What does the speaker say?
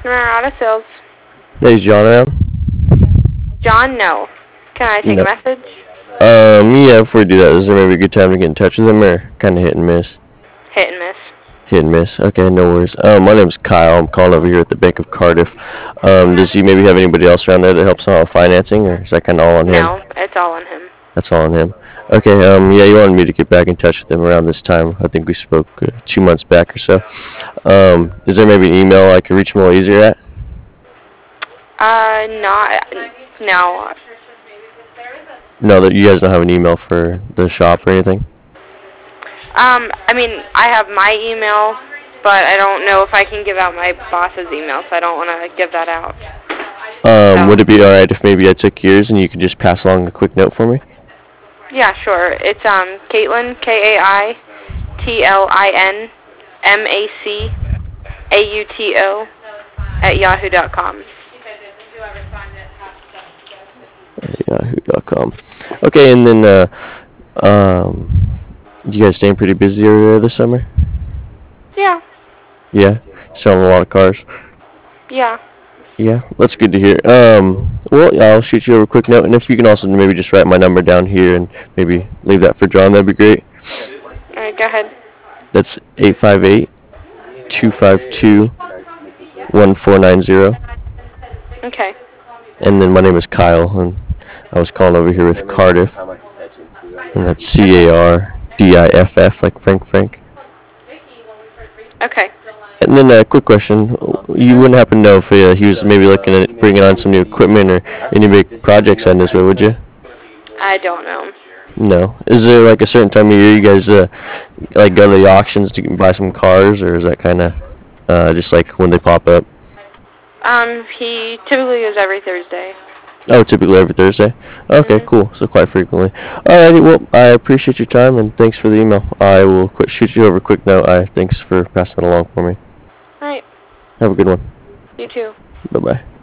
customer out of sales. Hey, is John around? John, no. Can I take No. a message? Yeah, before we do that, is there maybe a good time to get in touch with him, or kind of hit and miss? Hit and miss. Hit and miss. Okay, no worries. My name's Kyle. I'm calling over here at the Bank of Cardiff. Does he maybe have anybody else around there that helps out with financing, or is that kind of all on him? No, it's all on him. That's all on him. Okay, yeah, you wanted me to get back in touch with him around this time. I think we spoke 2 months back or so. Is there maybe an email I could reach him a little easier at? No. No, that you guys don't have an email for the shop or anything? I mean, I have my email, but I don't know if I can give out my boss's email, so I don't want to give that out. Would it be alright if maybe I took yours and you could just pass along a quick note for me? Yeah, sure. It's Kaitlin, KAITLIN MACAUTO Yahoo.com. Okay, and then you guys staying pretty busy over there this summer? Yeah. Yeah, selling a lot of cars. Yeah. Yeah, that's good to hear. Well, yeah, I'll shoot you over a quick note, and if you can also maybe just write my number down here and maybe leave that for John, that'd be great. All right, go ahead. That's 858-252-1490. Okay. And then my name is Kyle, and I was calling over here with Cardiff, and that's CARDIFF, like Frank. Okay. And then a quick question. You wouldn't happen to know if he was maybe looking at bringing on some new equipment or any big projects on this way, would you? I don't know. No. Is there like a certain time of year you guys like go to the auctions to buy some cars, or is that kind of just like when they pop up? He typically goes every Thursday. Oh, typically every Thursday? Okay, cool. So quite frequently. Alrighty, well, I appreciate your time, and thanks for the email. I will shoot you over a quick note. Thanks for passing it along for me. All right. Have a good one. You too. Bye-bye.